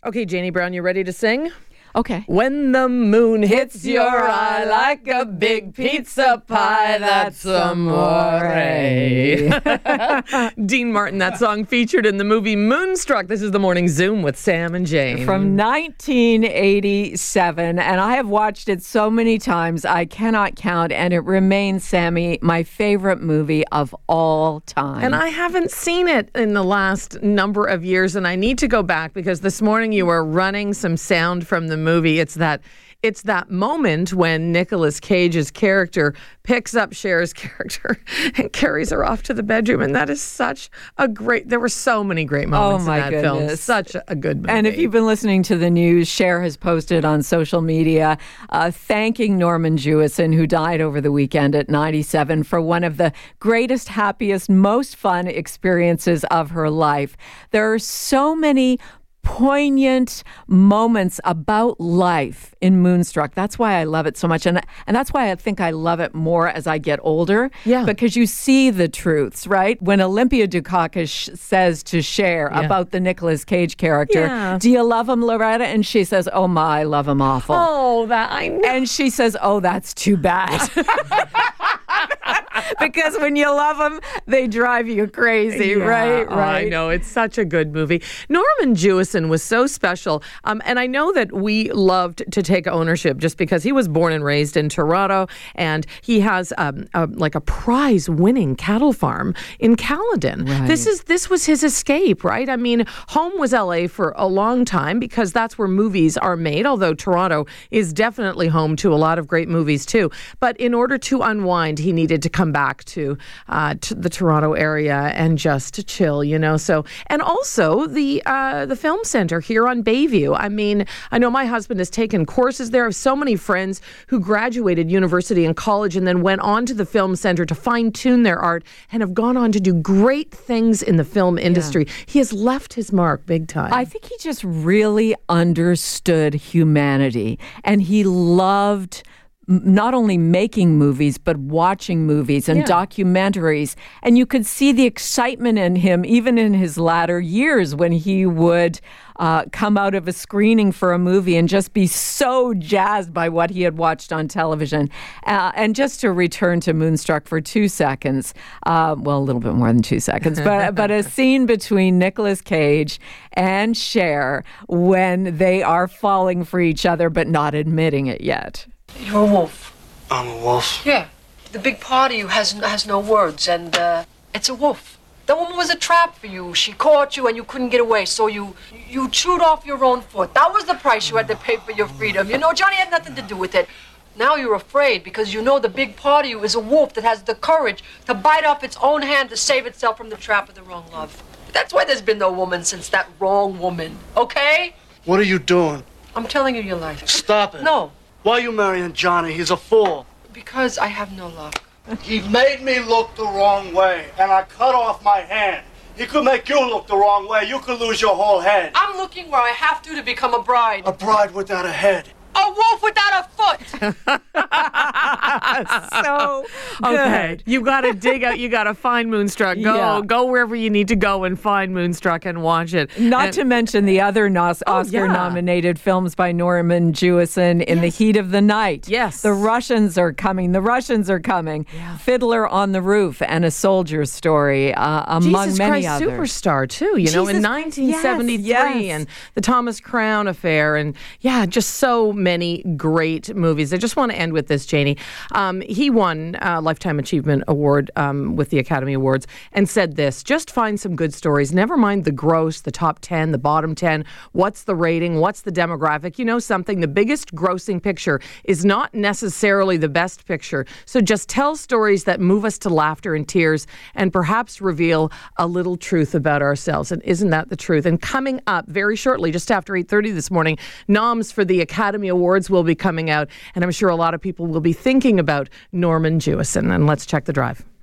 Okay, Janie Brown, you ready to sing? Okay. When the moon hits your eye like a big pizza pie, that's amore. Dean Martin, that song featured in the movie Moonstruck. This is the Morning Zoom with Sam and Jane. From 1987, and I have watched it so many times, I cannot count, and it remains, Sammy, my favorite movie of all time. And I haven't seen it in the last number of years, and I need to go back because this morning you were running some sound from the movie. It's that moment when Nicolas Cage's character picks up Cher's character and carries her off to the bedroom, and that is such a great. There were so many great moments in that film. Such a good movie. And if you've been listening to the news, Cher has posted on social media thanking Norman Jewison, who died over the weekend at 97, for one of the greatest, happiest, most fun experiences of her life. There are so many poignant moments about life in Moonstruck. That's why I love it so much. And that's why I think I love it more as I get older. Yeah. Because you see the truths, right? When Olympia Dukakis says to Cher about the Nicolas Cage character, do you love him, Loretta? And she says, oh my, I love him awful. Oh, that I know. And she says, oh, that's too bad. Because when you love them, they drive you crazy, right? I know. It's such a good movie. Norman Jewison was so special. And I know that we loved to take ownership just because he was born and raised in Toronto, and he has like a prize-winning cattle farm in Caledon. Right. This was his escape, right? I mean, home was LA for a long time because that's where movies are made, although Toronto is definitely home to a lot of great movies too. But in order to unwind, he needed to come back to the Toronto area and just to chill, you know. So, and also the film center here on Bayview. I mean, I know my husband has taken courses there. I have so many friends who graduated university and college and then went on to the film center to fine-tune their art and have gone on to do great things in the film industry. Yeah. He has left his mark big time. I think he just really understood humanity, and he loved not only making movies, but watching movies and documentaries. And you could see the excitement in him, even in his latter years, when he would come out of a screening for a movie and just be so jazzed by what he had watched on television. And just to return to Moonstruck for 2 seconds, well, a little bit more than 2 seconds, but a scene between Nicolas Cage and Cher when they are falling for each other, but not admitting it yet. You're a wolf. I'm a wolf? Yeah. The big part of you has no words, and it's a wolf. That woman was a trap for you. She caught you and you couldn't get away, so you chewed off your own foot. That was the price you had to pay for your freedom. You know, Johnny had nothing to do with it. Now you're afraid because you know the big part of you is a wolf that has the courage to bite off its own hand to save itself from the trap of the wrong love. That's why there's been no woman since that wrong woman, okay? What are you doing? I'm telling you your life. Stop it. No. Why are you marrying Johnny? He's a fool. Because I have no luck. He made me look the wrong way, and I cut off my hand. He could make you look the wrong way. You could lose your whole head. I'm looking where I have to become a bride. A bride without a head. A wolf without a foot. So okay, you got to dig out. You got to find Moonstruck. Go wherever you need to go and find Moonstruck and watch it. Not to mention the other Oscar-nominated films by Norman Jewison, In the Heat of the Night. Yes, The Russians are coming. Yeah. Fiddler on the Roof and A Soldier's Story, among Jesus many Christ others. Superstar too. You know, in 1973, and the Thomas Crown Affair, and just so many great movies. I just want to end with this, Janie. He won a Lifetime Achievement Award with the Academy Awards and said this: just find some good stories. Never mind the gross, the top 10, the bottom 10. What's the rating? What's the demographic? You know something? The biggest grossing picture is not necessarily the best picture. So just tell stories that move us to laughter and tears and perhaps reveal a little truth about ourselves. And isn't that the truth? And coming up very shortly, just after 8:30 this morning, noms for the Academy Awards will be coming out, and I'm sure a lot of people will be thinking about Norman Jewison. And let's check the drive.